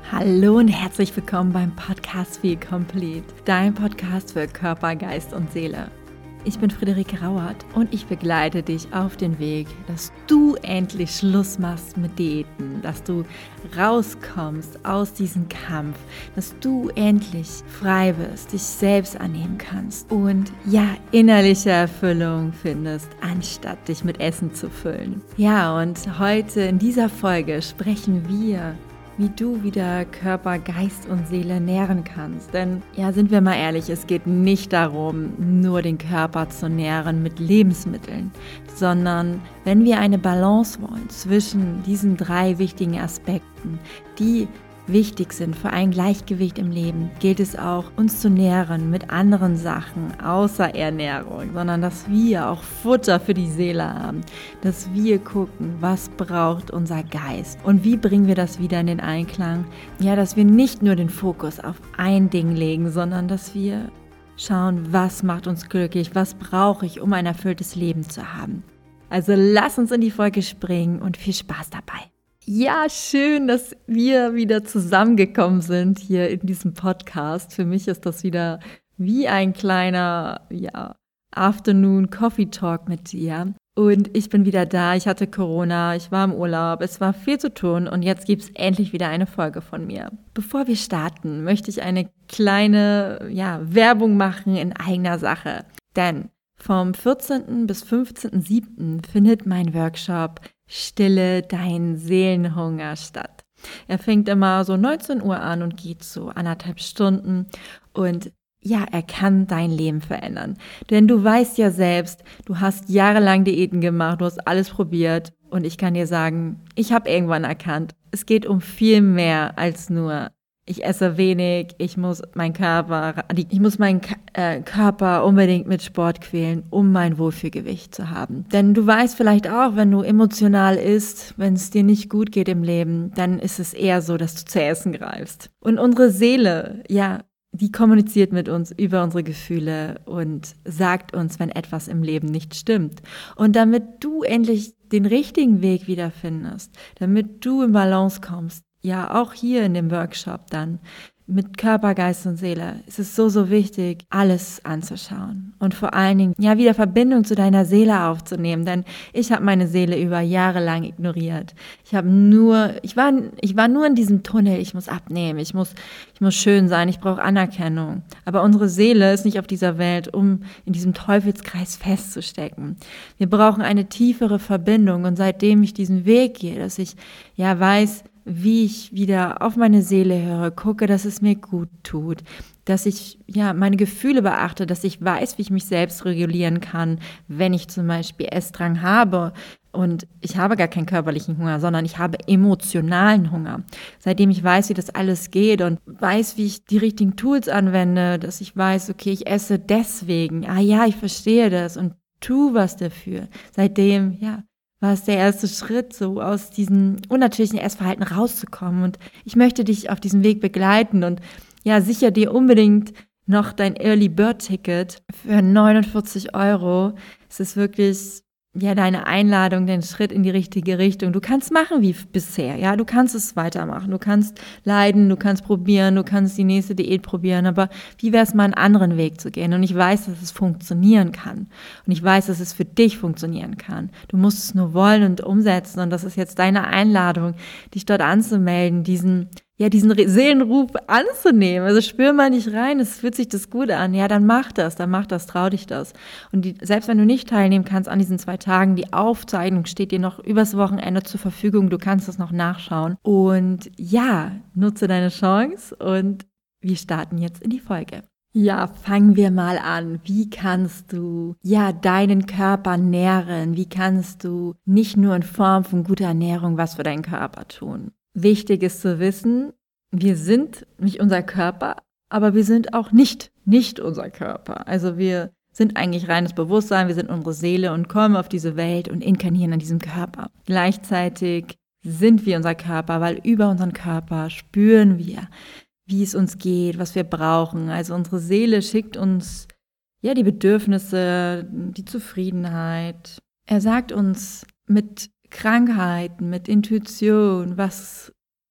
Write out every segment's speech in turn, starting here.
Hallo und herzlich willkommen beim Podcast Feel Complete, dein Podcast für Körper, Geist und Seele. Ich bin Friederike Rauert und ich begleite dich auf den Weg, dass du endlich Schluss machst mit Diäten, dass du rauskommst aus diesem Kampf, dass du endlich frei bist, dich selbst annehmen kannst und innerliche Erfüllung findest, anstatt dich mit Essen zu füllen. Ja, und heute in dieser Folge sprechen wir, wie du wieder Körper, Geist und Seele nähren kannst. Denn, sind wir mal ehrlich, es geht nicht darum, nur den Körper zu nähren mit Lebensmitteln, sondern wenn wir eine Balance wollen zwischen diesen 3 wichtigen Aspekten, die wichtig sind für ein Gleichgewicht im Leben, gilt es auch, uns zu nähren mit anderen Sachen außer Ernährung, sondern dass wir auch Futter für die Seele haben, dass wir gucken, was braucht unser Geist und wie bringen wir das wieder in den Einklang, dass wir nicht nur den Fokus auf ein Ding legen, sondern dass wir schauen, was macht uns glücklich, was brauche ich, um ein erfülltes Leben zu haben. Also lass uns in die Folge springen und viel Spaß dabei. Ja, schön, dass wir wieder zusammengekommen sind hier in diesem Podcast. Für mich ist das wieder wie ein kleiner, Afternoon Coffee Talk mit dir. Und ich bin wieder da. Ich hatte Corona, ich war im Urlaub, es war viel zu tun und jetzt gibt es endlich wieder eine Folge von mir. Bevor wir starten, möchte ich eine kleine, Werbung machen in eigener Sache. Denn vom 14. bis 15.07. findet mein Workshop Stille deinen Seelenhunger statt. Er fängt immer so 19 Uhr an und geht so 1,5 Stunden und er kann dein Leben verändern. Denn du weißt ja selbst, du hast jahrelang Diäten gemacht, du hast alles probiert und ich kann dir sagen, ich habe irgendwann erkannt, es geht um viel mehr als nur ich esse wenig, ich muss meinen Körper unbedingt mit Sport quälen, um mein Wohlfühlgewicht zu haben. Denn du weißt vielleicht auch, wenn du emotional isst, wenn es dir nicht gut geht im Leben, dann ist es eher so, dass du zu essen greifst. Und unsere Seele, die kommuniziert mit uns über unsere Gefühle und sagt uns, wenn etwas im Leben nicht stimmt. Und damit du endlich den richtigen Weg wiederfindest, damit du in Balance kommst, auch hier in dem Workshop dann mit Körper, Geist und Seele ist es so wichtig, alles anzuschauen und vor allen Dingen wieder Verbindung zu deiner Seele aufzunehmen, denn ich habe meine Seele über Jahre lang ignoriert. Ich war nur in diesem Tunnel, ich muss abnehmen, ich muss schön sein, ich brauche Anerkennung. Aber unsere Seele ist nicht auf dieser Welt, um in diesem Teufelskreis festzustecken. Wir brauchen eine tiefere Verbindung und seitdem ich diesen Weg gehe, dass ich weiß, wie ich wieder auf meine Seele höre, gucke, dass es mir gut tut, dass ich meine Gefühle beachte, dass ich weiß, wie ich mich selbst regulieren kann, wenn ich zum Beispiel Essdrang habe und ich habe gar keinen körperlichen Hunger, sondern ich habe emotionalen Hunger. Seitdem ich weiß, wie das alles geht und weiß, wie ich die richtigen Tools anwende, dass ich weiß, okay, ich esse deswegen, ich verstehe das und tu was dafür. Seitdem, war es der erste Schritt, so aus diesem unnatürlichen Essverhalten rauszukommen. Und ich möchte dich auf diesem Weg begleiten und sicher dir unbedingt noch dein Early Bird Ticket für 49 €. Es ist wirklich deine Einladung, den Schritt in die richtige Richtung. Du kannst machen wie bisher, du kannst es weitermachen, du kannst leiden, du kannst probieren, du kannst die nächste Diät probieren, aber wie wäre es mal einen anderen Weg zu gehen? Und ich weiß, dass es funktionieren kann und ich weiß, dass es für dich funktionieren kann. Du musst es nur wollen und umsetzen und das ist jetzt deine Einladung, dich dort anzumelden, diesen Seelenruf anzunehmen. Also spür mal nicht rein, es fühlt sich das gut an. Dann mach das, trau dich das. Und selbst wenn du nicht teilnehmen kannst an diesen 2 Tagen, die Aufzeichnung steht dir noch übers Wochenende zur Verfügung. Du kannst das noch nachschauen. Und nutze deine Chance und wir starten jetzt in die Folge. Fangen wir mal an. Wie kannst du deinen Körper nähren? Wie kannst du nicht nur in Form von guter Ernährung was für deinen Körper tun? Wichtig ist zu wissen, wir sind nicht unser Körper, aber wir sind auch nicht unser Körper. Also wir sind eigentlich reines Bewusstsein, wir sind unsere Seele und kommen auf diese Welt und inkarnieren in diesem Körper. Gleichzeitig sind wir unser Körper, weil über unseren Körper spüren wir, wie es uns geht, was wir brauchen. Also unsere Seele schickt uns die Bedürfnisse, die Zufriedenheit. Er sagt uns mit Krankheiten, mit Intuition, was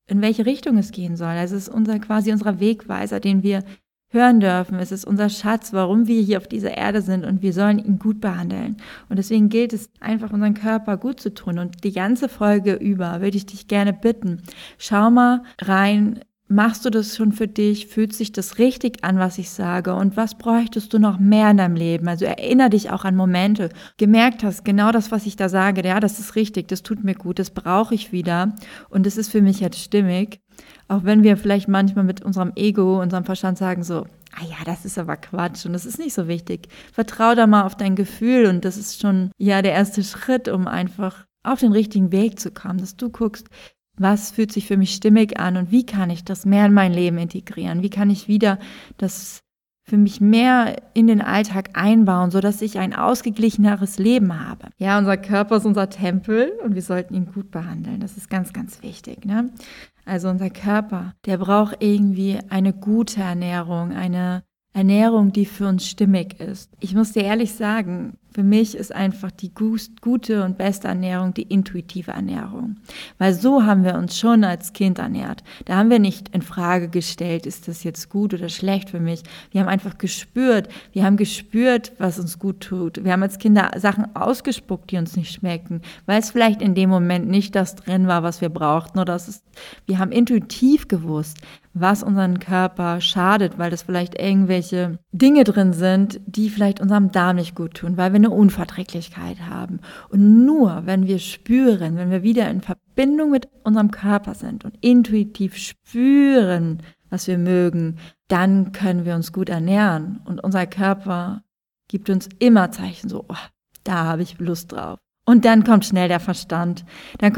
in welche Richtung es gehen soll. Also es ist quasi unser Wegweiser, den wir hören dürfen. Es ist unser Schatz, warum wir hier auf dieser Erde sind und wir sollen ihn gut behandeln. Und deswegen gilt es einfach, unseren Körper gut zu tun. Und die ganze Folge über würde ich dich gerne bitten, schau mal rein, machst du das schon für dich? Fühlt sich das richtig an, was ich sage? Und was bräuchtest du noch mehr in deinem Leben? Also erinnere dich auch an Momente, gemerkt hast, genau das, was ich da sage, ja, das ist richtig, das tut mir gut, das brauche ich wieder und das ist für mich jetzt stimmig. Auch wenn wir vielleicht manchmal mit unserem Ego, unserem Verstand sagen so, ja, das ist aber Quatsch und das ist nicht so wichtig. Vertrau da mal auf dein Gefühl und das ist schon ja der erste Schritt, um einfach auf den richtigen Weg zu kommen, dass du guckst, was fühlt sich für mich stimmig an und wie kann ich das mehr in mein Leben integrieren? Wie kann ich wieder das für mich mehr in den Alltag einbauen, sodass ich ein ausgeglicheneres Leben habe? Ja, unser Körper ist unser Tempel und wir sollten ihn gut behandeln. Das ist ganz, ganz wichtig, ne? Also unser Körper, der braucht irgendwie eine gute Ernährung, eine Ernährung, die für uns stimmig ist. Ich muss dir ehrlich sagen, für mich ist einfach die gute und beste Ernährung die intuitive Ernährung. Weil so haben wir uns schon als Kind ernährt. Da haben wir nicht in Frage gestellt, ist das jetzt gut oder schlecht für mich. Wir haben einfach gespürt. Wir haben gespürt, was uns gut tut. Wir haben als Kinder Sachen ausgespuckt, die uns nicht schmecken, weil es vielleicht in dem Moment nicht das drin war, was wir brauchten. Wir haben intuitiv gewusst, was unseren Körper schadet, weil das vielleicht irgendwelche Dinge drin sind, die vielleicht unserem Darm nicht gut tun, weil wir eine Unverträglichkeit haben. Und nur wenn wir spüren, wenn wir wieder in Verbindung mit unserem Körper sind und intuitiv spüren, was wir mögen, dann können wir uns gut ernähren. Und unser Körper gibt uns immer Zeichen so, da habe ich Lust drauf. Und dann kommt schnell der Verstand,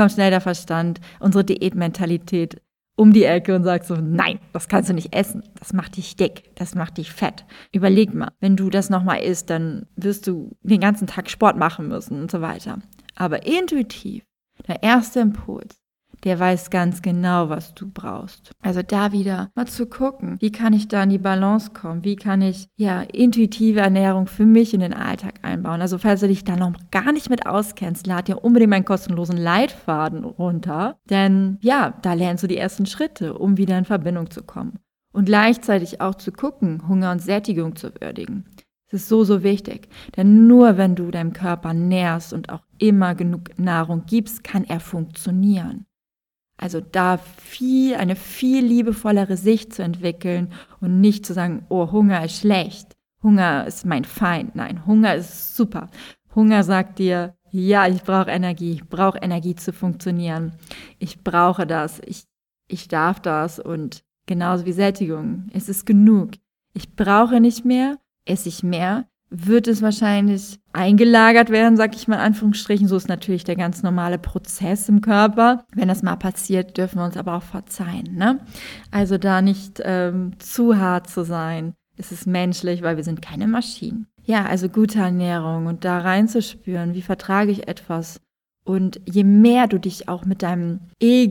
unsere Diätmentalität um die Ecke und sagst so, nein, das kannst du nicht essen, das macht dich dick, das macht dich fett. Überleg mal, wenn du das nochmal isst, dann wirst du den ganzen Tag Sport machen müssen und so weiter. Aber intuitiv, der erste Impuls, der weiß ganz genau, was du brauchst. Also da wieder mal zu gucken, wie kann ich da in die Balance kommen, wie kann ich intuitive Ernährung für mich in den Alltag einbauen. Also falls du dich da noch gar nicht mit auskennst, lad dir unbedingt meinen kostenlosen Leitfaden runter, denn da lernst du die ersten Schritte, um wieder in Verbindung zu kommen. Und gleichzeitig auch zu gucken, Hunger und Sättigung zu würdigen. Das ist so, so wichtig, denn nur wenn du deinem Körper nährst und auch immer genug Nahrung gibst, kann er funktionieren. Also da eine viel liebevollere Sicht zu entwickeln und nicht zu sagen, Hunger ist schlecht, Hunger ist mein Feind. Nein, Hunger ist super. Hunger sagt dir, ja, ich brauche Energie zu funktionieren. Ich brauche das, ich darf das und genauso wie Sättigung, es ist genug. Ich brauche nicht mehr, esse ich mehr, wird es wahrscheinlich eingelagert werden, sag ich mal in Anführungsstrichen. So ist natürlich der ganz normale Prozess im Körper. Wenn das mal passiert, dürfen wir uns aber auch verzeihen, ne? Also da nicht zu hart zu sein. Es ist menschlich, weil wir sind keine Maschinen. Ja, also gute Ernährung und da reinzuspüren, wie vertrage ich etwas. Und je mehr du dich auch mit deinem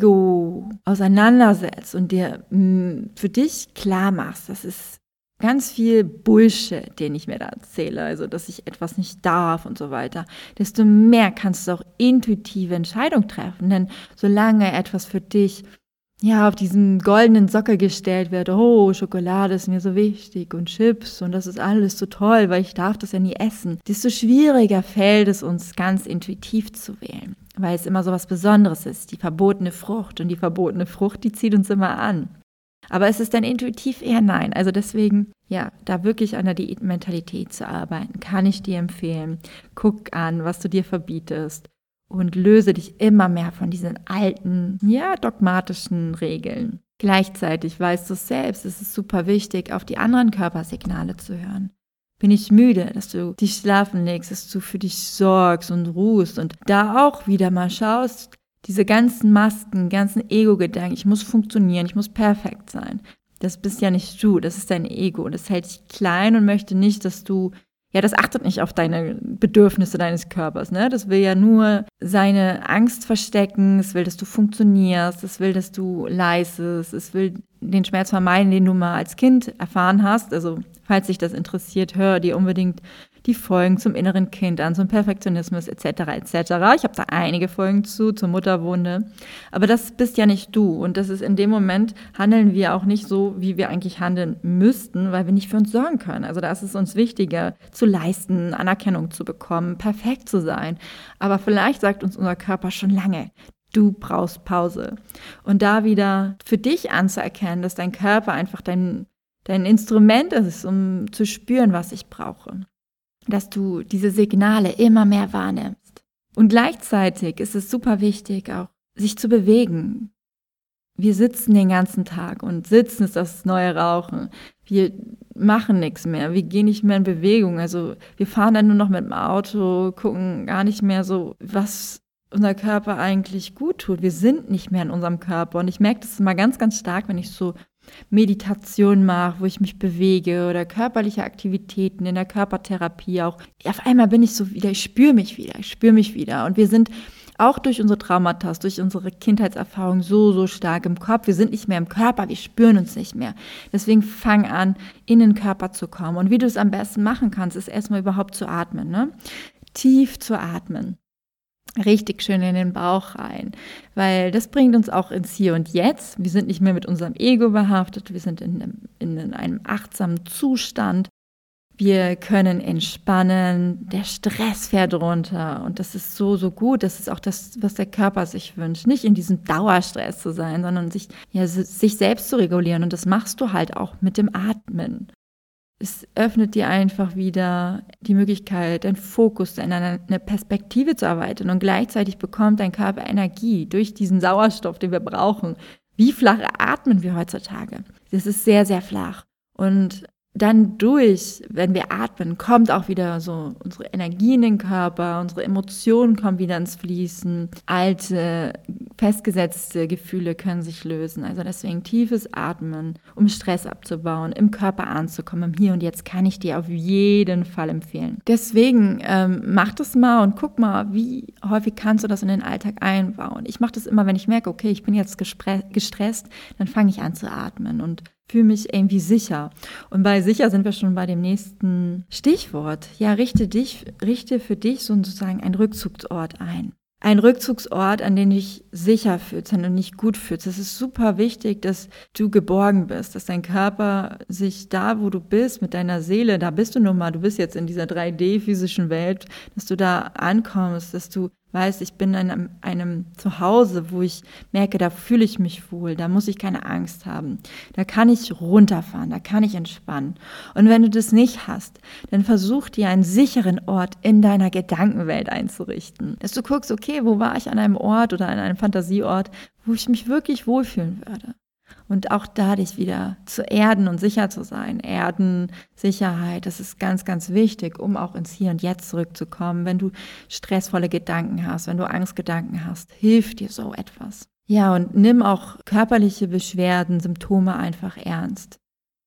Ego auseinandersetzt und dir für dich klar machst, das ist ganz viel Bullshit, den ich mir da erzähle, also dass ich etwas nicht darf und so weiter, desto mehr kannst du auch intuitive Entscheidungen treffen, denn solange etwas für dich auf diesen goldenen Sockel gestellt wird, Schokolade ist mir so wichtig und Chips und das ist alles so toll, weil ich darf das ja nie essen, desto schwieriger fällt es uns ganz intuitiv zu wählen, weil es immer so was Besonderes ist, die verbotene Frucht und die verbotene Frucht, die zieht uns immer an. Aber es ist dann intuitiv eher nein. Also deswegen, da wirklich an der Diätmentalität zu arbeiten, kann ich dir empfehlen. Guck an, was du dir verbietest und löse dich immer mehr von diesen alten, dogmatischen Regeln. Gleichzeitig weißt du es selbst, es ist super wichtig, auf die anderen Körpersignale zu hören. Bin ich müde, dass du dich schlafen legst, dass du für dich sorgst und ruhst und da auch wieder mal schaust, diese ganzen Masken, ganzen Ego-Gedanken, ich muss funktionieren, ich muss perfekt sein. Das bist ja nicht du, das ist dein Ego. Das hält dich klein und möchte nicht, dass du, das achtet nicht auf deine Bedürfnisse deines Körpers, ne? Das will ja nur seine Angst verstecken, es will, dass du funktionierst, es will, dass du leistest, es will den Schmerz vermeiden, den du mal als Kind erfahren hast. Also falls dich das interessiert, hör dir unbedingt die Folgen zum inneren Kind an, zum Perfektionismus etc. etc. Ich habe da einige Folgen zur Mutterwunde. Aber das bist ja nicht du. Und das ist in dem Moment, handeln wir auch nicht so, wie wir eigentlich handeln müssten, weil wir nicht für uns sorgen können. Also da ist es uns wichtiger, zu leisten, Anerkennung zu bekommen, perfekt zu sein. Aber vielleicht sagt uns unser Körper schon lange, du brauchst Pause. Und da wieder für dich anzuerkennen, dass dein Körper einfach dein Instrument ist, um zu spüren, was ich brauche. Dass du diese Signale immer mehr wahrnimmst. Und gleichzeitig ist es super wichtig, auch sich zu bewegen. Wir sitzen den ganzen Tag und sitzen ist das neue Rauchen. Wir machen nichts mehr, wir gehen nicht mehr in Bewegung. Also wir fahren dann nur noch mit dem Auto, gucken gar nicht mehr so, was unser Körper eigentlich gut tut. Wir sind nicht mehr in unserem Körper. Und ich merke das immer ganz, ganz stark, wenn ich so Meditation mache, wo ich mich bewege oder körperliche Aktivitäten in der Körpertherapie auch. Auf einmal bin ich so wieder, ich spüre mich wieder. Und wir sind auch durch unsere Traumata, durch unsere Kindheitserfahrung so stark im Kopf. Wir sind nicht mehr im Körper, wir spüren uns nicht mehr. Deswegen fang an, in den Körper zu kommen. Und wie du es am besten machen kannst, ist erstmal überhaupt zu atmen, ne? Tief zu atmen. Richtig schön in den Bauch rein, weil das bringt uns auch ins Hier und Jetzt. Wir sind nicht mehr mit unserem Ego behaftet, wir sind in einem achtsamen Zustand. Wir können entspannen, der Stress fährt runter und das ist so gut. Das ist auch das, was der Körper sich wünscht. Nicht in diesem Dauerstress zu sein, sondern sich selbst zu regulieren und das machst du halt auch mit dem Atmen. Es öffnet dir einfach wieder die Möglichkeit, deinen Fokus in eine Perspektive zu erweitern und gleichzeitig bekommt dein Körper Energie durch diesen Sauerstoff, den wir brauchen. Wie flach atmen wir heutzutage? Das ist sehr, sehr flach. Und dann wenn wir atmen, kommt auch wieder so unsere Energie in den Körper, unsere Emotionen kommen wieder ins Fließen, alte, festgesetzte Gefühle können sich lösen. Also deswegen tiefes Atmen, um Stress abzubauen, im Körper anzukommen, im Hier und Jetzt kann ich dir auf jeden Fall empfehlen. Deswegen mach das mal und guck mal, wie häufig kannst du das in den Alltag einbauen. Ich mache das immer, wenn ich merke, okay, ich bin jetzt gestresst, dann fange ich an zu atmen und fühle mich irgendwie sicher. Und bei sicher sind wir schon bei dem nächsten Stichwort. Ja, richte für dich sozusagen einen Rückzugsort ein. Ein Rückzugsort, an den du dich sicher fühlst, an den du dich gut fühlst. Es ist super wichtig, dass du geborgen bist, dass dein Körper sich da, wo du bist, mit deiner Seele, da bist du nun mal, du bist jetzt in dieser 3D-physischen Welt, dass du da ankommst, dass du weißt, ich bin in einem Zuhause, wo ich merke, da fühle ich mich wohl, da muss ich keine Angst haben, da kann ich runterfahren, da kann ich entspannen. Und wenn du das nicht hast, dann versuch dir einen sicheren Ort in deiner Gedankenwelt einzurichten. Dass du guckst, okay, wo war ich an einem Ort oder an einem Fantasieort, wo ich mich wirklich wohlfühlen würde. Und auch da dich wieder zu erden und sicher zu sein. Erden, Sicherheit, das ist ganz, ganz wichtig, um auch ins Hier und Jetzt zurückzukommen. Wenn du stressvolle Gedanken hast, wenn du Angstgedanken hast, hilft dir so etwas. Ja, und nimm auch körperliche Beschwerden, Symptome einfach ernst.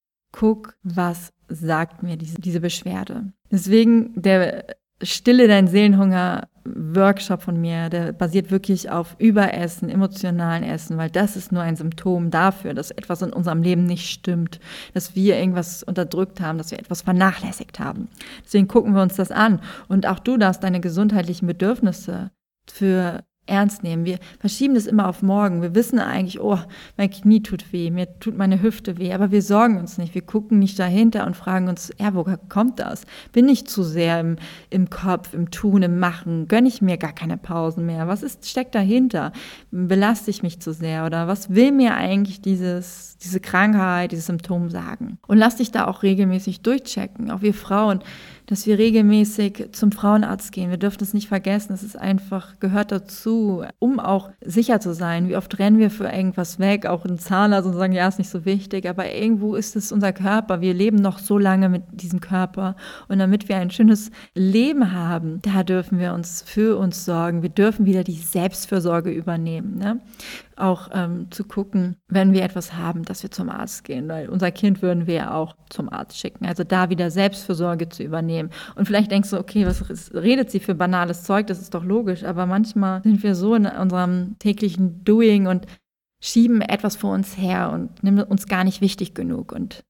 Guck, was sagt mir diese Beschwerde. Deswegen der Stille deinen Seelenhunger Workshop von mir, der basiert wirklich auf Überessen, emotionalen Essen, weil das ist nur ein Symptom dafür, dass etwas in unserem Leben nicht stimmt, dass wir irgendwas unterdrückt haben, dass wir etwas vernachlässigt haben. Deswegen gucken wir uns das an. Und auch du darfst deine gesundheitlichen Bedürfnisse für ernst nehmen. Wir verschieben das immer auf morgen. Wir wissen eigentlich, oh, mein Knie tut weh, mir tut meine Hüfte weh, aber wir sorgen uns nicht. Wir gucken nicht dahinter und fragen uns, ja, woher kommt das? Bin ich zu sehr im Kopf, im Tun, im Machen? Gönne ich mir gar keine Pausen mehr? Was steckt dahinter? Belaste ich mich zu sehr? Oder was will mir eigentlich diese Krankheit, dieses Symptom sagen? Und lass dich da auch regelmäßig durchchecken, auch wir Frauen, dass wir regelmäßig zum Frauenarzt gehen. Wir dürfen es nicht vergessen, es ist einfach, gehört dazu, um auch sicher zu sein. Wie oft rennen wir für irgendwas weg, auch ein Zahnarzt und sagen, ja, ist nicht so wichtig, aber irgendwo ist es unser Körper. Wir leben noch so lange mit diesem Körper und damit wir ein schönes Leben haben, da dürfen wir uns für uns sorgen. Wir dürfen wieder die Selbstfürsorge übernehmen, ne? Auch zu gucken, wenn wir etwas haben, dass wir zum Arzt gehen, weil unser Kind würden wir ja auch zum Arzt schicken. Also da wieder Selbstfürsorge zu übernehmen. Und vielleicht denkst du, okay, was redet sie für banales Zeug, das ist doch logisch, aber manchmal sind wir so in unserem täglichen Doing und schieben etwas vor uns her und nehmen uns gar nicht wichtig genug. Und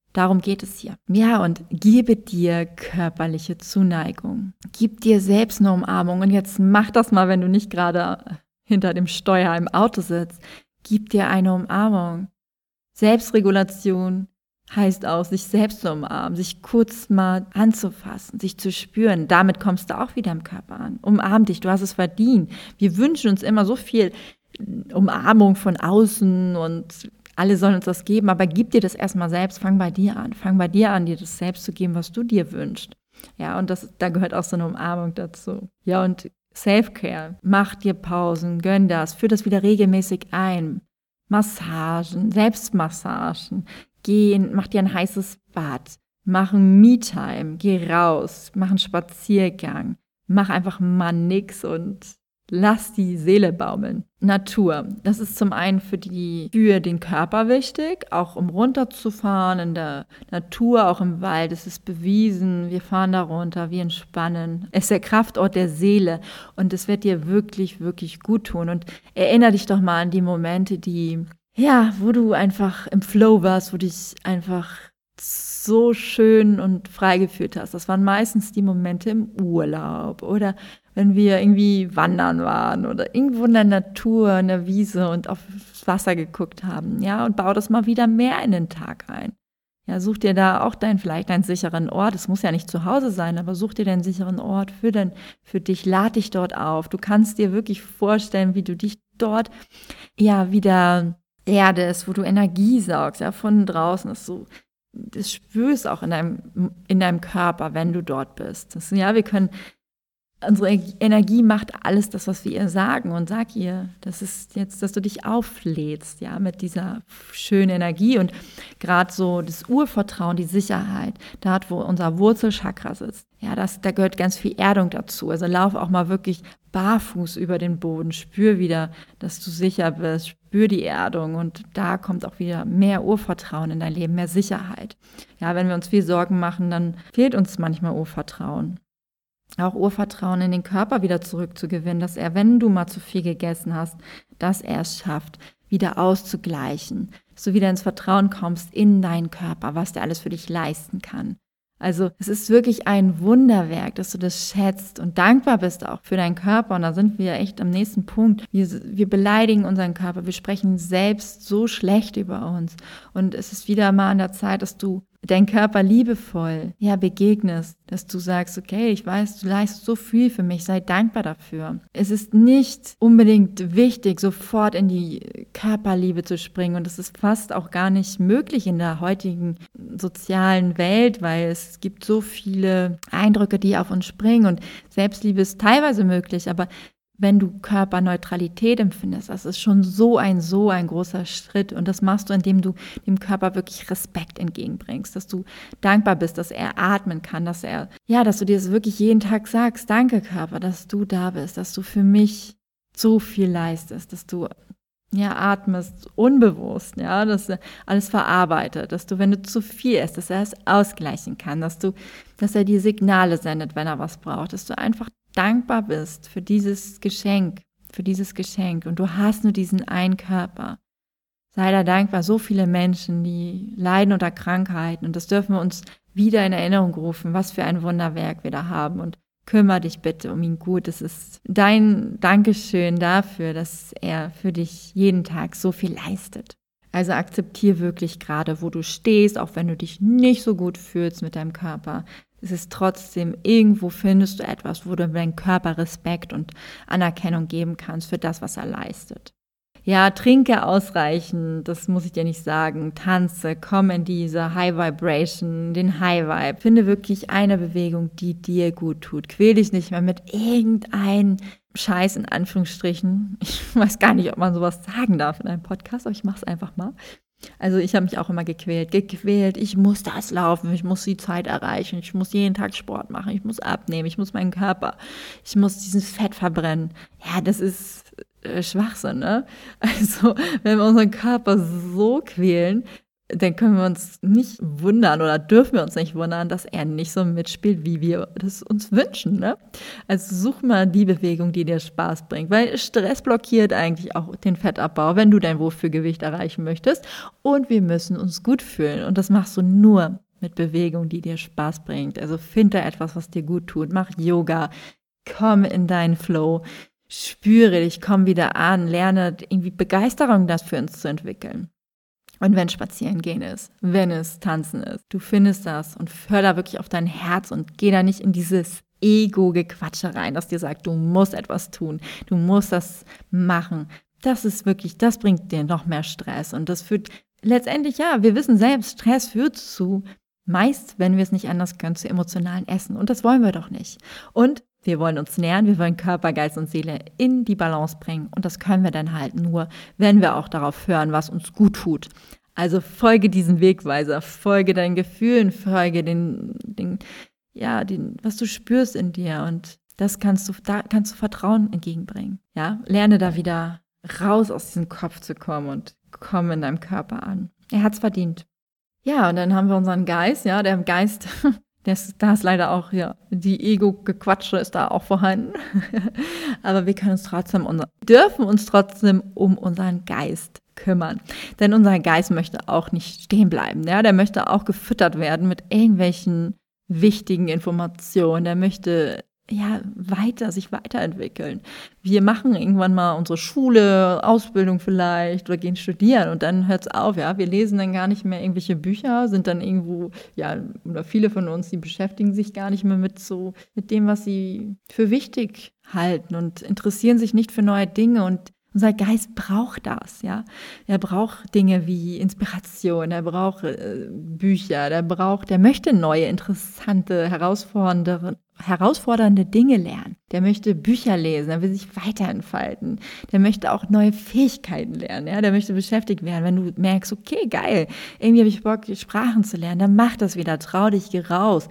Darum geht es hier. Ja, und gebe dir körperliche Zuneigung. Gib dir selbst eine Umarmung. Und jetzt mach das mal, wenn du nicht gerade hinter dem Steuer im Auto sitzt. Gib dir eine Umarmung. Selbstregulation heißt auch, sich selbst zu umarmen, sich kurz mal anzufassen, sich zu spüren. Damit kommst du auch wieder im Körper an. Umarm dich, du hast es verdient. Wir wünschen uns immer so viel Umarmung von außen und alle sollen uns das geben, aber gib dir das erstmal selbst, fang bei dir an. Fang bei dir an, dir das selbst zu geben, was du dir wünschst. Ja, und da gehört auch so eine Umarmung dazu. Ja, und Self-Care, mach dir Pausen, gönn das, führ das wieder regelmäßig ein. Massagen, Selbstmassagen, mach dir ein heißes Bad, mach ein Me-Time, geh raus, mach einen Spaziergang, mach einfach mal nix und lass die Seele baumeln. Natur, das ist zum einen für den Körper wichtig, auch um runterzufahren in der Natur, auch im Wald. Es ist bewiesen, wir fahren da runter, wir entspannen. Es ist der Kraftort der Seele und es wird dir wirklich, wirklich gut tun. Und erinnere dich doch mal an die Momente, wo du einfach im Flow warst, wo dich einfach so schön und frei gefühlt hast. Das waren meistens die Momente im Urlaub oder wenn wir irgendwie wandern waren oder irgendwo in der Natur, in der Wiese und aufs Wasser geguckt haben. Ja, und bau das mal wieder mehr in den Tag ein. Ja, such dir da auch vielleicht einen sicheren Ort. Es muss ja nicht zu Hause sein, aber such dir deinen sicheren Ort für dich. Lad dich dort auf. Du kannst dir wirklich vorstellen, wie du dich dort wieder erdest, wo du Energie saugst, ja, von draußen. Das spürst auch in deinem Körper, wenn du dort bist. Unsere Energie macht alles das, was wir ihr sagen, und sag ihr, das ist jetzt, dass du dich auflädst, ja, mit dieser schönen Energie und gerade so das Urvertrauen, die Sicherheit, dort, wo unser Wurzelchakra sitzt, ja, da gehört ganz viel Erdung dazu. Also lauf auch mal wirklich barfuß über den Boden, spür wieder, dass du sicher bist, spür die Erdung und da kommt auch wieder mehr Urvertrauen in dein Leben, mehr Sicherheit. Ja, wenn wir uns viel Sorgen machen, dann fehlt uns manchmal Urvertrauen. Auch Urvertrauen in den Körper wieder zurückzugewinnen, dass er, wenn du mal zu viel gegessen hast, dass er es schafft, wieder auszugleichen, dass du wieder ins Vertrauen kommst in deinen Körper, was der alles für dich leisten kann. Also es ist wirklich ein Wunderwerk, dass du das schätzt und dankbar bist auch für deinen Körper. Und da sind wir echt am nächsten Punkt. Wir beleidigen unseren Körper, wir sprechen selbst so schlecht über uns. Und es ist wieder mal an der Zeit, dass du deinen Körper liebevoll begegnest, dass du sagst, okay, ich weiß, du leistest so viel für mich, sei dankbar dafür. Es ist nicht unbedingt wichtig, sofort in die Körperliebe zu springen und es ist fast auch gar nicht möglich in der heutigen sozialen Welt, weil es gibt so viele Eindrücke, die auf uns springen und Selbstliebe ist teilweise möglich, aber wenn du Körperneutralität empfindest, das ist schon so ein großer Schritt und das machst du, indem du dem Körper wirklich Respekt entgegenbringst, dass du dankbar bist, dass er atmen kann, dass du dir das wirklich jeden Tag sagst, danke Körper, dass du da bist, dass du für mich so viel leistest, dass du atmest unbewusst, dass er alles verarbeitet, dass du, wenn du zu viel isst, dass er es ausgleichen kann, dass er dir Signale sendet, wenn er was braucht, dass du einfach dankbar bist für dieses Geschenk und du hast nur diesen einen Körper. Sei da dankbar, so viele Menschen, die leiden unter Krankheiten und das dürfen wir uns wieder in Erinnerung rufen, was für ein Wunderwerk wir da haben und kümmere dich bitte um ihn gut. Es ist dein Dankeschön dafür, dass er für dich jeden Tag so viel leistet. Also akzeptiere wirklich gerade, wo du stehst, auch wenn du dich nicht so gut fühlst mit deinem Körper. Es ist trotzdem, irgendwo findest du etwas, wo du deinem Körper Respekt und Anerkennung geben kannst für das, was er leistet. Ja, trinke ausreichend, das muss ich dir nicht sagen. Tanze, komm in diese High Vibration, den High Vibe. Finde wirklich eine Bewegung, die dir gut tut. Quäl dich nicht mehr mit irgendeinem Scheiß in Anführungsstrichen. Ich weiß gar nicht, ob man sowas sagen darf in einem Podcast, aber ich mache es einfach mal. Also ich habe mich auch immer gequält, ich muss das laufen, ich muss die Zeit erreichen, ich muss jeden Tag Sport machen, ich muss abnehmen, ich muss meinen Körper, ich muss dieses Fett verbrennen. Ja, das ist Schwachsinn, ne? Also wenn wir unseren Körper so quälen, dann können wir uns nicht wundern oder dürfen wir uns nicht wundern, dass er nicht so mitspielt, wie wir das uns wünschen. Ne? Also such mal die Bewegung, die dir Spaß bringt, weil Stress blockiert eigentlich auch den Fettabbau, wenn du dein Wohlfühlgewicht erreichen möchtest. Und wir müssen uns gut fühlen und das machst du nur mit Bewegung, die dir Spaß bringt. Also find da etwas, was dir gut tut. Mach Yoga, komm in deinen Flow, spüre dich, komm wieder an, lerne irgendwie Begeisterung dafür uns zu entwickeln. Und wenn Spazieren gehen ist, wenn es Tanzen ist, du findest das und hör da wirklich auf dein Herz und geh da nicht in dieses Ego-Gequatsche rein, das dir sagt, du musst etwas tun, du musst das machen. Das ist wirklich, das bringt dir noch mehr Stress und das führt letztendlich, ja, wir wissen selbst, Stress führt zu, meist, wenn wir es nicht anders können, zu emotionalen Essen und das wollen wir doch nicht. Und wir wollen uns nähern, wir wollen Körper, Geist und Seele in die Balance bringen und das können wir dann halt nur, wenn wir auch darauf hören, was uns gut tut. Also folge diesem Wegweiser, folge deinen Gefühlen, folge was du spürst in dir und da kannst du Vertrauen entgegenbringen. Ja, lerne da wieder raus aus diesem Kopf zu kommen und komm in deinem Körper an. Er hat's verdient. Ja, und dann haben wir unseren Geist, ja, der Geist, da ist leider auch, ja, die Ego-Gequatsche ist da auch vorhanden. Aber wir können dürfen uns trotzdem um unseren Geist kümmern. Denn unser Geist möchte auch nicht stehen bleiben. Ja? Der möchte auch gefüttert werden mit irgendwelchen wichtigen Informationen. Der möchte sich weiterentwickeln. Wir machen irgendwann mal unsere Schule, Ausbildung vielleicht oder gehen studieren und dann hört es auf, ja. Wir lesen dann gar nicht mehr irgendwelche Bücher, sind dann irgendwo, ja, oder viele von uns, die beschäftigen sich gar nicht mehr mit dem, was sie für wichtig halten und interessieren sich nicht für neue Dinge und unser Geist braucht das, ja. Er braucht Dinge wie Inspiration, er braucht Bücher, der möchte neue, interessante, herausfordernde Dinge lernen. Der möchte Bücher lesen, er will sich weiterentfalten. Der möchte auch neue Fähigkeiten lernen, ja. Der möchte beschäftigt werden. Wenn du merkst, okay, geil, irgendwie habe ich Bock, Sprachen zu lernen, dann mach das wieder, trau dich, geh raus.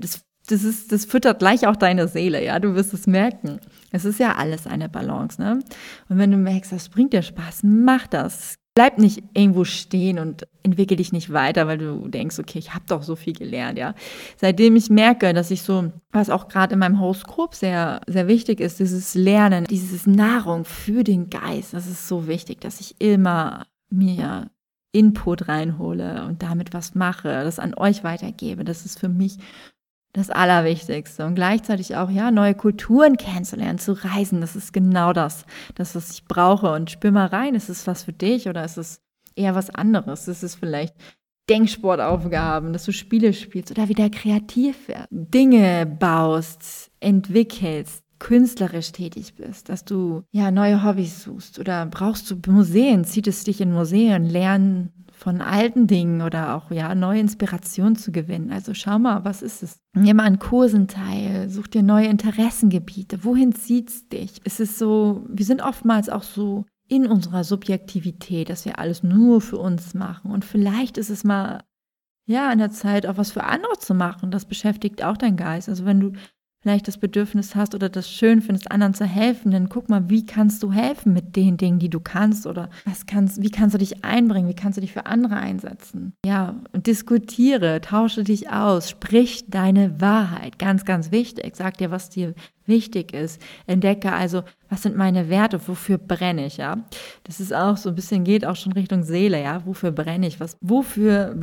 Das füttert gleich auch deine Seele, ja, du wirst es merken. Es ist ja alles eine Balance, ne? Und wenn du merkst, das bringt dir Spaß, mach das. Bleib nicht irgendwo stehen und entwickel dich nicht weiter, weil du denkst, okay, ich habe doch so viel gelernt, ja. Seitdem ich merke, dass ich so, was auch gerade in meinem Horoskop sehr, sehr wichtig ist, dieses Lernen, dieses Nahrung für den Geist, das ist so wichtig, dass ich immer mir Input reinhole und damit was mache, das an euch weitergebe. Das ist für mich das Allerwichtigste. Und gleichzeitig auch, ja, neue Kulturen kennenzulernen, zu reisen. Das ist genau das, was ich brauche. Und spür mal rein, ist es was für dich oder ist es eher was anderes? Ist es vielleicht Denksportaufgaben, dass du Spiele spielst oder wieder kreativ wirst, Dinge baust, entwickelst, künstlerisch tätig bist, dass du ja neue Hobbys suchst oder brauchst du Museen, zieht es dich in Museen, lernen von alten Dingen oder auch ja neue Inspirationen zu gewinnen. Also schau mal, was ist es? Nimm mal an Kursen teil, such dir neue Interessengebiete. Wohin zieht's dich? Es ist so, wir sind oftmals auch so in unserer Subjektivität, dass wir alles nur für uns machen. Und vielleicht ist es mal ja an der Zeit, auch was für andere zu machen. Das beschäftigt auch deinen Geist. Also wenn du vielleicht das Bedürfnis hast oder das schön findest, anderen zu helfen, dann guck mal, wie kannst du helfen mit den Dingen, die du kannst oder wie kannst du dich einbringen, wie kannst du dich für andere einsetzen. Ja, und diskutiere, tausche dich aus, sprich deine Wahrheit, ganz, ganz wichtig, sag dir, was dir wichtig ist, entdecke also, was sind meine Werte, wofür brenne ich, ja. Das ist auch so ein bisschen, geht auch schon Richtung Seele, ja, wofür brenne ich, wofür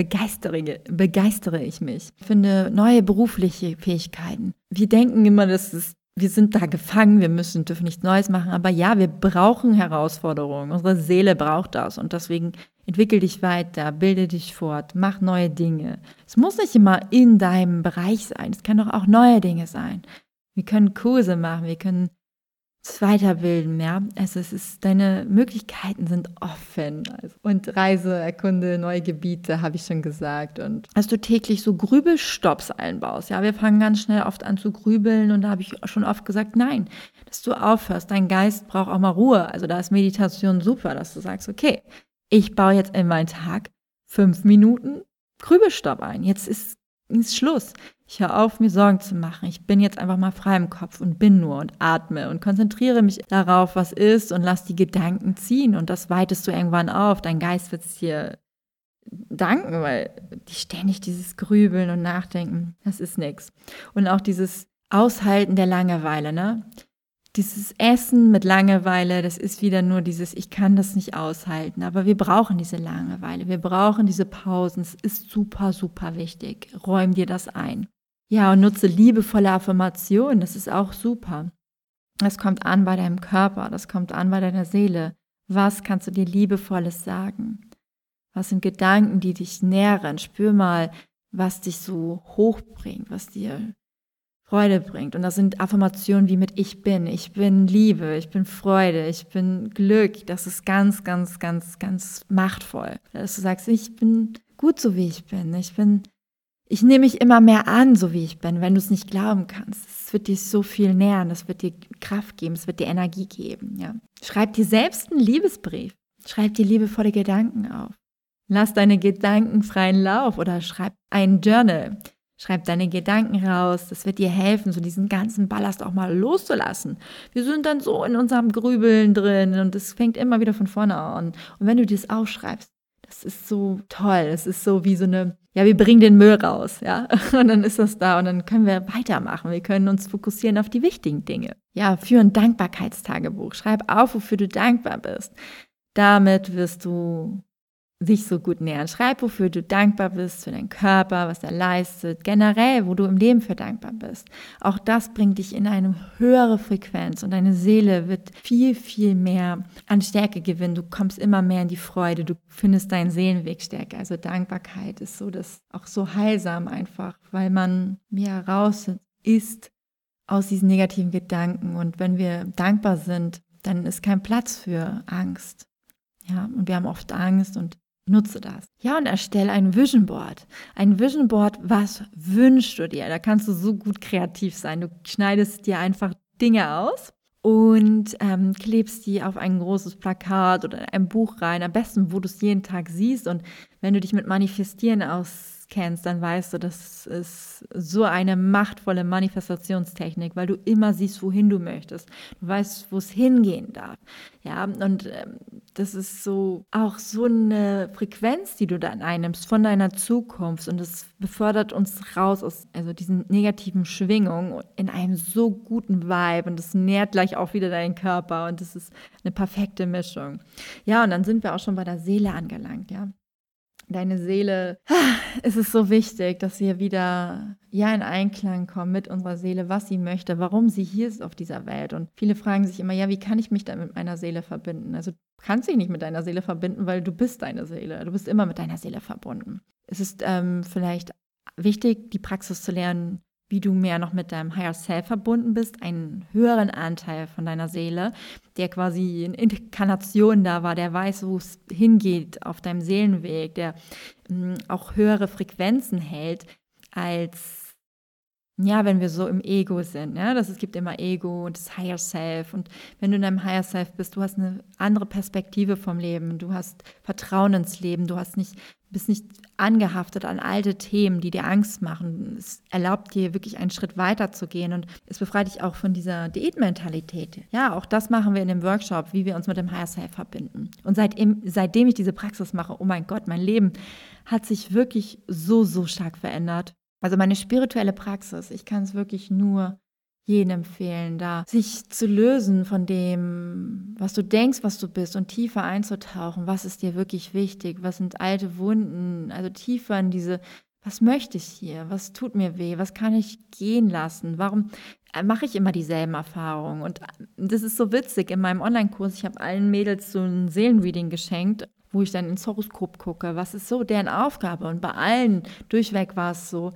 begeistere ich mich. Ich finde neue berufliche Fähigkeiten. Wir denken immer, wir sind da gefangen, dürfen nichts Neues machen, aber ja, wir brauchen Herausforderungen, unsere Seele braucht das und deswegen entwickel dich weiter, bilde dich fort, mach neue Dinge. Es muss nicht immer in deinem Bereich sein, es kann doch auch neue Dinge sein. Wir können Kurse machen, wir können uns weiterbilden, ja. Also deine Möglichkeiten sind offen. Und Reise, erkunde neue Gebiete, habe ich schon gesagt. Und dass du täglich so Grübelstopps einbaust. Ja, wir fangen ganz schnell oft an zu grübeln und da habe ich schon oft gesagt, nein, dass du aufhörst. Dein Geist braucht auch mal Ruhe. Also da ist Meditation super, dass du sagst, okay, ich baue jetzt in meinen Tag 5 Minuten Grübelstopp ein. Jetzt ist Schluss. Ich höre auf, mir Sorgen zu machen. Ich bin jetzt einfach mal frei im Kopf und bin nur und atme und konzentriere mich darauf, was ist und lass die Gedanken ziehen und das weitest du irgendwann auf. Dein Geist wird es dir danken, weil die ständig dieses Grübeln und Nachdenken, das ist nichts. Und auch dieses Aushalten der Langeweile, ne? Dieses Essen mit Langeweile, das ist wieder nur dieses, ich kann das nicht aushalten. Aber wir brauchen diese Langeweile, wir brauchen diese Pausen. Es ist super, super wichtig. Räum dir das ein. Ja, und nutze liebevolle Affirmationen, das ist auch super. Das kommt an bei deinem Körper, das kommt an bei deiner Seele. Was kannst du dir Liebevolles sagen? Was sind Gedanken, die dich nähren? Spür mal, was dich so hochbringt, was dir Freude bringt. Und das sind Affirmationen wie mit ich bin Liebe, ich bin Freude, ich bin Glück. Das ist ganz, ganz, ganz, ganz machtvoll. Dass du sagst, ich bin gut so wie ich bin. Ich nehme mich immer mehr an, so wie ich bin, wenn du es nicht glauben kannst. Es wird dir so viel nähren, es wird dir Kraft geben, es wird dir Energie geben. Ja. Schreib dir selbst einen Liebesbrief. Schreib dir liebevolle Gedanken auf. Lass deine Gedanken freien Lauf oder schreib ein Journal. Schreib deine Gedanken raus, das wird dir helfen, so diesen ganzen Ballast auch mal loszulassen. Wir sind dann so in unserem Grübeln drin und es fängt immer wieder von vorne an. Und wenn du das aufschreibst, das ist so toll, es ist so wie so eine, ja, wir bringen den Müll raus, ja, und dann ist das da und dann können wir weitermachen, wir können uns fokussieren auf die wichtigen Dinge. Ja, führ ein Dankbarkeitstagebuch, schreib auf, wofür du dankbar bist. Damit wirst du sich so gut nähern. Schreib, wofür du dankbar bist, für deinen Körper, was er leistet, generell, wo du im Leben für dankbar bist. Auch das bringt dich in eine höhere Frequenz und deine Seele wird viel, viel mehr an Stärke gewinnen. Du kommst immer mehr in die Freude, du findest deinen Seelenweg stärker. Also Dankbarkeit ist so, das auch so heilsam einfach, weil man mehr raus ist aus diesen negativen Gedanken. Und wenn wir dankbar sind, dann ist kein Platz für Angst. Ja, und wir haben oft Angst und nutze das. Ja, und erstelle ein Vision Board. Ein Vision Board, was wünschst du dir? Da kannst du so gut kreativ sein. Du schneidest dir einfach Dinge aus und klebst die auf ein großes Plakat oder ein Buch rein. Am besten, wo du es jeden Tag siehst. Und wenn du dich mit Manifestieren auskennst, dann weißt du, das ist so eine machtvolle Manifestationstechnik, weil du immer siehst, wohin du möchtest. Du weißt, wo es hingehen darf. Ja, und das ist so auch so eine Frequenz, die du dann einnimmst von deiner Zukunft und es befördert uns raus aus diesen negativen Schwingungen in einem so guten Vibe und das nährt gleich auch wieder deinen Körper und das ist eine perfekte Mischung. Ja, und dann sind wir auch schon bei der Seele angelangt, ja. Deine Seele, es ist so wichtig, dass wir wieder in Einklang kommen mit unserer Seele, was sie möchte, warum sie hier ist auf dieser Welt. Und viele fragen sich immer, ja, wie kann ich mich dann mit meiner Seele verbinden? Also du kannst dich nicht mit deiner Seele verbinden, weil du bist deine Seele. Du bist immer mit deiner Seele verbunden. Es ist vielleicht wichtig, die Praxis zu lernen, wie du mehr noch mit deinem Higher Self verbunden bist, einen höheren Anteil von deiner Seele, der quasi in Inkarnation da war, der weiß, wo es hingeht auf deinem Seelenweg, der auch höhere Frequenzen hält, als wenn wir so im Ego sind. Ja? Es gibt immer Ego und das Higher Self und wenn du in deinem Higher Self bist, du hast eine andere Perspektive vom Leben, du hast Vertrauen ins Leben, bist nicht angehaftet an alte Themen, die dir Angst machen. Es erlaubt dir wirklich einen Schritt weiter zu gehen und es befreit dich auch von dieser Diätmentalität. Ja, auch das machen wir in dem Workshop, wie wir uns mit dem Higher Self verbinden. Und seitdem ich diese Praxis mache, oh mein Gott, mein Leben hat sich wirklich so, so stark verändert. Also meine spirituelle Praxis, ich kann es wirklich nur jedem empfehlen, da sich zu lösen von dem, was du denkst, was du bist und tiefer einzutauchen, was ist dir wirklich wichtig, was sind alte Wunden, also tiefer in diese, was möchte ich hier, was tut mir weh, was kann ich gehen lassen, warum mache ich immer dieselben Erfahrungen und das ist so witzig, in meinem Online-Kurs, ich habe allen Mädels so ein Seelenreading geschenkt, wo ich dann ins Horoskop gucke, was ist so deren Aufgabe und bei allen durchweg war es so,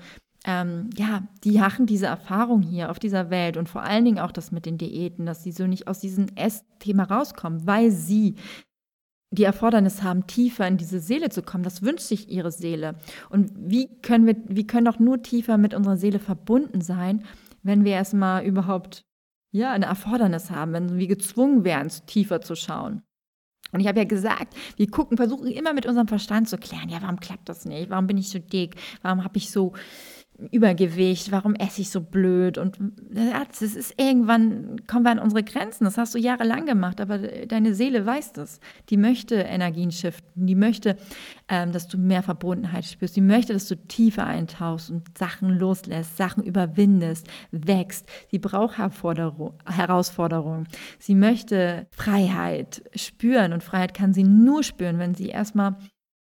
die machen diese Erfahrung hier auf dieser Welt und vor allen Dingen auch das mit den Diäten, dass sie so nicht aus diesem Essthema rauskommen, weil sie die Erfordernis haben, tiefer in diese Seele zu kommen. Das wünscht sich ihre Seele. Und wir können doch nur tiefer mit unserer Seele verbunden sein, wenn wir erstmal überhaupt eine Erfordernis haben, wenn wir gezwungen werden, tiefer zu schauen. Und ich habe ja gesagt, wir versuchen immer mit unserem Verstand zu klären, ja, warum klappt das nicht? Warum bin ich so dick? Warum habe ich so Übergewicht, warum esse ich so blöd? Und ja, das ist irgendwann, kommen wir an unsere Grenzen. Das hast du jahrelang gemacht, aber deine Seele weiß das. Die möchte Energien shiften, die möchte, dass du mehr Verbundenheit spürst, die möchte, dass du tiefer eintauchst und Sachen loslässt, Sachen überwindest, wächst. Sie braucht Herausforderungen. Sie möchte Freiheit spüren und Freiheit kann sie nur spüren, wenn sie erstmal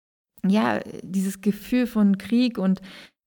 dieses Gefühl von Krieg und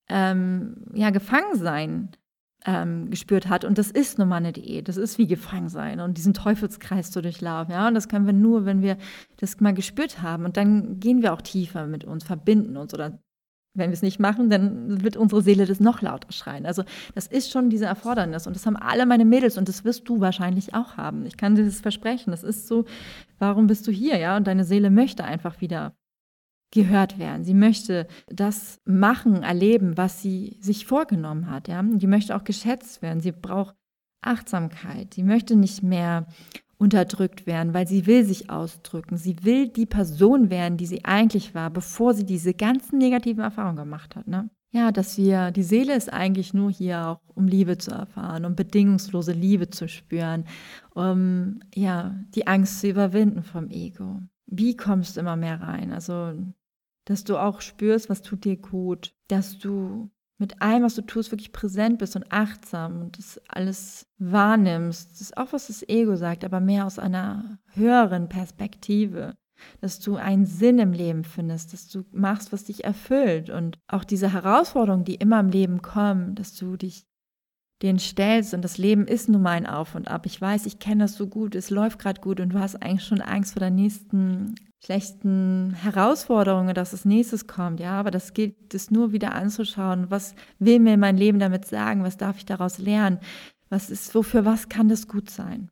Gefangensein gespürt hat. Und das ist nun mal eine Diät. Das ist wie Gefangensein und diesen Teufelskreis zu durchlaufen. Ja? Und das können wir nur, wenn wir das mal gespürt haben. Und dann gehen wir auch tiefer mit uns, verbinden uns. Oder wenn wir es nicht machen, dann wird unsere Seele das noch lauter schreien. Also das ist schon diese Erfordernis. Und das haben alle meine Mädels und das wirst du wahrscheinlich auch haben. Ich kann dir das versprechen. Das ist so, warum bist du hier? Ja? Und deine Seele möchte einfach wieder gehört werden. Sie möchte das machen, erleben, was sie sich vorgenommen hat. Ja? Die möchte auch geschätzt werden. Sie braucht Achtsamkeit. Sie möchte nicht mehr unterdrückt werden, weil sie will sich ausdrücken. Sie will die Person werden, die sie eigentlich war, bevor sie diese ganzen negativen Erfahrungen gemacht hat. Ne? Ja, die Seele ist eigentlich nur hier auch, um Liebe zu erfahren, um bedingungslose Liebe zu spüren, um die Angst zu überwinden vom Ego. Wie kommst du immer mehr rein? Also dass du auch spürst, was tut dir gut, dass du mit allem, was du tust, wirklich präsent bist und achtsam und das alles wahrnimmst. Das ist auch, was das Ego sagt, aber mehr aus einer höheren Perspektive, dass du einen Sinn im Leben findest, dass du machst, was dich erfüllt und auch diese Herausforderungen, die immer im Leben kommen, dass du dich denen stellst und das Leben ist nun mal ein Auf und Ab. Ich weiß, ich kenne das so gut, es läuft gerade gut und du hast eigentlich schon Angst vor der nächsten schlechten Herausforderungen, dass das nächstes kommt, ja, aber das gilt es nur wieder anzuschauen, was will mir mein Leben damit sagen, was darf ich daraus lernen, für was kann das gut sein?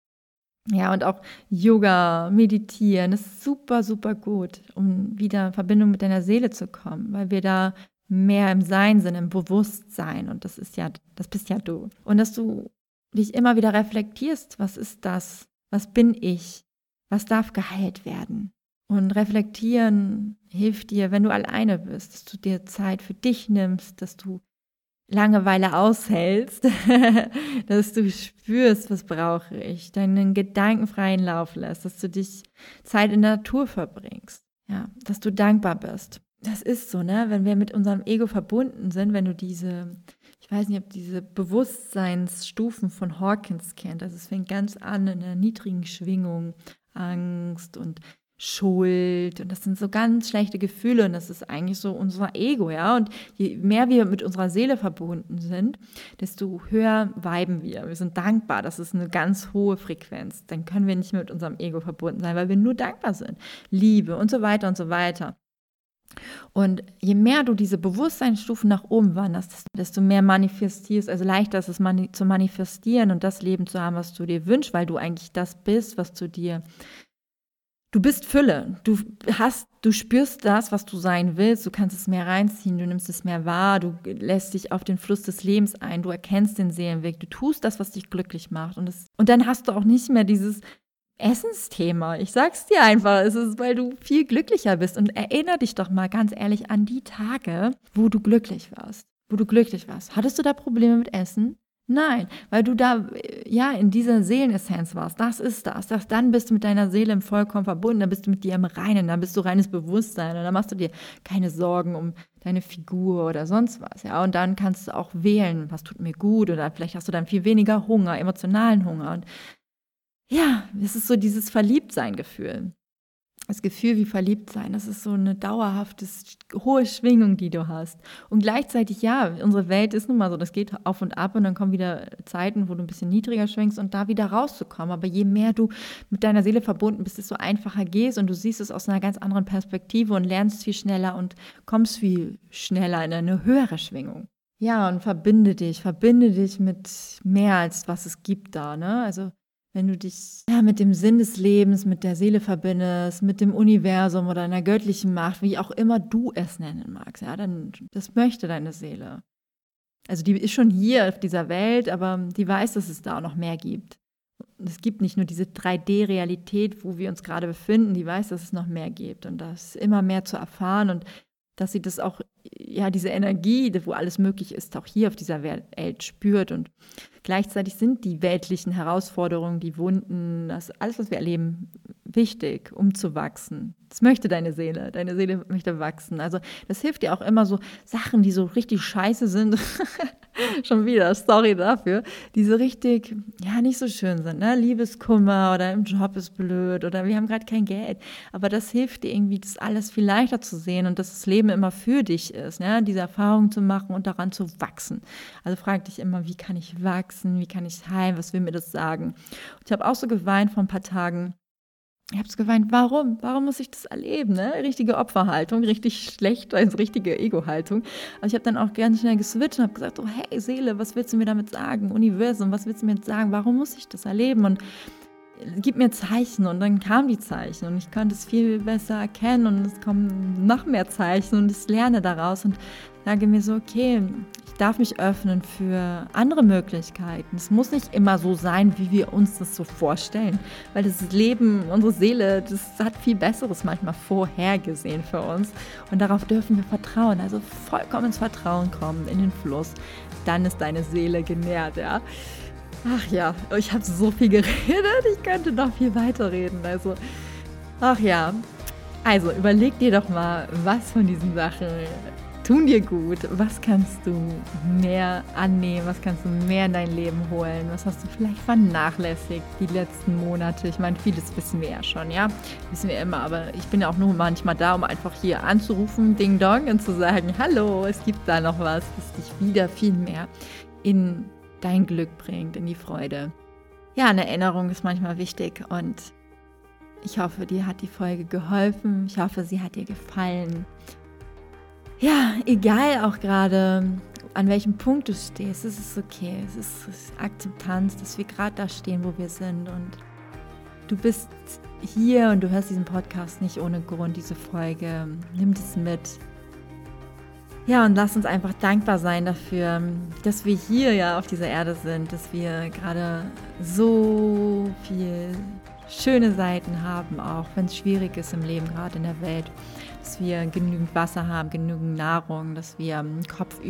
Ja, und auch Yoga, Meditieren, das ist super, super gut, um wieder in Verbindung mit deiner Seele zu kommen, weil wir da mehr im Sein sind, im Bewusstsein und das bist ja du. Und dass du dich immer wieder reflektierst, was ist das, was bin ich, was darf geheilt werden. Und reflektieren hilft dir, wenn du alleine bist, dass du dir Zeit für dich nimmst, dass du Langeweile aushältst, dass du spürst, was brauche ich, deinen Gedanken freien Lauf lässt, dass du dich Zeit in der Natur verbringst, ja, dass du dankbar bist. Das ist so, ne, wenn wir mit unserem Ego verbunden sind, wenn du ich weiß nicht, ob diese Bewusstseinsstufen von Hawkins kennt, also es fängt ganz an in einer niedrigen Schwingung, Angst und Schuld und das sind so ganz schlechte Gefühle und das ist eigentlich so unser Ego, ja, und je mehr wir mit unserer Seele verbunden sind, desto höher viben wir sind dankbar, das ist eine ganz hohe Frequenz, dann können wir nicht mehr mit unserem Ego verbunden sein, weil wir nur dankbar sind, Liebe und so weiter und so weiter. Und je mehr du diese Bewusstseinsstufen nach oben wanderst, desto mehr manifestierst, also leichter ist es zu manifestieren und das Leben zu haben, was du dir wünschst, weil du eigentlich das bist, du bist Fülle, du spürst das, was du sein willst, du kannst es mehr reinziehen, du nimmst es mehr wahr, du lässt dich auf den Fluss des Lebens ein, du erkennst den Seelenweg, du tust das, was dich glücklich macht und dann hast du auch nicht mehr dieses Essensthema. Ich sag's dir einfach, es ist, weil du viel glücklicher bist und erinnere dich doch mal ganz ehrlich an die Tage, wo du glücklich warst. Hattest du da Probleme mit Essen? Nein, weil du da in dieser Seelenessenz warst. Das ist das. Dann bist du mit deiner Seele im Vollkommen verbunden, dann bist du mit dir im Reinen, dann bist du reines Bewusstsein und dann machst du dir keine Sorgen um deine Figur oder sonst was. Ja, und dann kannst du auch wählen, was tut mir gut oder vielleicht hast du dann viel weniger Hunger, emotionalen Hunger und ja, es ist so dieses Verliebtsein-Gefühl. Das Gefühl wie Verliebtsein, das ist so eine dauerhafte, hohe Schwingung, die du hast. Und gleichzeitig, ja, unsere Welt ist nun mal so, das geht auf und ab und dann kommen wieder Zeiten, wo du ein bisschen niedriger schwingst und da wieder rauszukommen. Aber je mehr du mit deiner Seele verbunden bist, desto einfacher gehst und du siehst es aus einer ganz anderen Perspektive und lernst viel schneller und kommst viel schneller in eine höhere Schwingung. Ja, und verbinde dich mit mehr als was es gibt da, ne? Also wenn du dich mit dem Sinn des Lebens, mit der Seele verbindest, mit dem Universum oder einer göttlichen Macht, wie auch immer du es nennen magst, ja, dann das möchte deine Seele. Also die ist schon hier auf dieser Welt, aber die weiß, dass es da auch noch mehr gibt. Und es gibt nicht nur diese 3D-Realität, wo wir uns gerade befinden, die weiß, dass es noch mehr gibt und da ist immer mehr zu erfahren und dass sie das auch, ja, diese Energie, wo alles möglich ist, auch hier auf dieser Welt spürt. Und gleichzeitig sind die weltlichen Herausforderungen, die Wunden, das alles, was wir erleben, wichtig, um zu wachsen. Das möchte deine Seele. Deine Seele möchte wachsen. Also das hilft dir auch immer, so Sachen, die so richtig scheiße sind, schon wieder, sorry dafür, die so richtig, ja, nicht so schön sind, ne? Liebeskummer oder im Job ist blöd oder wir haben gerade kein Geld. Aber das hilft dir irgendwie, das alles viel leichter zu sehen und dass das Leben immer für dich ist, ne? Diese Erfahrung zu machen und daran zu wachsen. Also frag dich immer, wie kann ich wachsen, wie kann ich heilen, was will mir das sagen? Und ich habe auch so geweint vor ein paar Tagen. Ich habe so geweint, warum? Warum muss ich das erleben? Ne? Richtige Opferhaltung, richtig schlecht, also richtige Ego-Haltung. Aber ich habe dann auch ganz schnell geswitcht und habe gesagt, oh hey Seele, was willst du mir damit sagen? Universum, was willst du mir jetzt sagen? Warum muss ich das erleben? Und gib mir Zeichen. Und dann kamen die Zeichen und ich konnte es viel besser erkennen und es kommen noch mehr Zeichen und ich lerne daraus und sage mir so, okay, ich darf mich öffnen für andere Möglichkeiten. Es muss nicht immer so sein, wie wir uns das so vorstellen, weil das Leben, unsere Seele, das hat viel Besseres manchmal vorhergesehen für uns und darauf dürfen wir vertrauen, also vollkommen ins Vertrauen kommen, in den Fluss. Dann ist deine Seele genährt, ja. Ach ja, ich habe so viel geredet, ich könnte noch viel weiterreden, also, ach ja. Also überleg dir doch mal, was von diesen Sachen tun dir gut, was kannst du mehr annehmen, was kannst du mehr in dein Leben holen, was hast du vielleicht vernachlässigt die letzten Monate. Ich meine, vieles wissen wir ja schon, ja, wissen wir immer, aber ich bin ja auch nur manchmal da, um einfach hier anzurufen, Ding Dong, und zu sagen, hallo, es gibt da noch was, das dich wieder viel mehr in dein Glück bringt, in die Freude. Ja, eine Erinnerung ist manchmal wichtig und ich hoffe, dir hat die Folge geholfen, ich hoffe, sie hat dir gefallen. Ja, egal auch gerade, an welchem Punkt du stehst, es ist okay, es ist Akzeptanz, dass wir gerade da stehen, wo wir sind und du bist hier und du hörst diesen Podcast nicht ohne Grund, diese Folge, nimm das mit. Ja, und lass uns einfach dankbar sein dafür, dass wir hier ja auf dieser Erde sind, dass wir gerade so viel schöne Seiten haben, auch wenn es schwierig ist im Leben, gerade in der Welt, dass wir genügend Wasser haben, genügend Nahrung, dass wir ein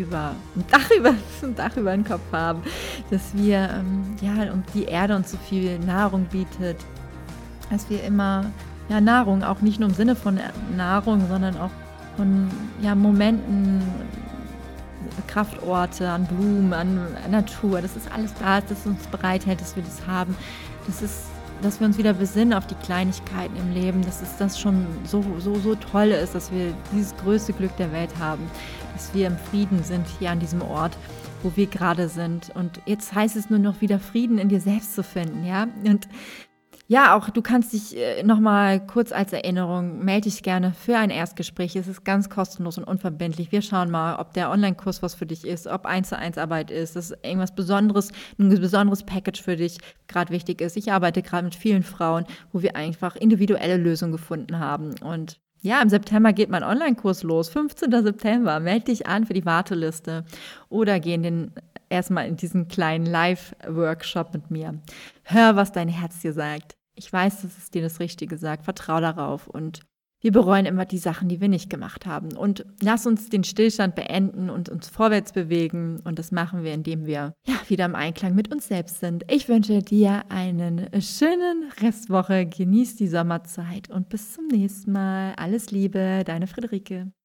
Dach über den Kopf haben, dass wir, und die Erde uns so viel Nahrung bietet, dass wir immer, ja, Nahrung, auch nicht nur im Sinne von Nahrung, sondern auch von, ja, Momenten, Kraftorte, an Blumen, an Natur, das ist alles da, dass es uns bereithält, dass wir das haben, dass wir uns wieder besinnen auf die Kleinigkeiten im Leben, dass es das schon so toll ist, dass wir dieses größte Glück der Welt haben, dass wir im Frieden sind hier an diesem Ort, wo wir gerade sind. Und jetzt heißt es nur noch wieder Frieden in dir selbst zu finden, ja. Und ja, auch du kannst dich nochmal kurz als Erinnerung, melde dich gerne für ein Erstgespräch. Es ist ganz kostenlos und unverbindlich. Wir schauen mal, ob der Online-Kurs was für dich ist, ob 1:1 Arbeit ist, dass irgendwas Besonderes, ein besonderes Package für dich gerade wichtig ist. Ich arbeite gerade mit vielen Frauen, wo wir einfach individuelle Lösungen gefunden haben. Und ja, im September geht mein Online-Kurs los, 15. September. Melde dich an für die Warteliste oder geh erstmal in diesen kleinen Live-Workshop mit mir. Hör, was dein Herz dir sagt. Ich weiß, dass es dir das Richtige sagt. Vertrau darauf. Und wir bereuen immer die Sachen, die wir nicht gemacht haben. Und lass uns den Stillstand beenden und uns vorwärts bewegen. Und das machen wir, indem wir wieder im Einklang mit uns selbst sind. Ich wünsche dir einen schönen Restwoche. Genieß die Sommerzeit und bis zum nächsten Mal. Alles Liebe, deine Friederike.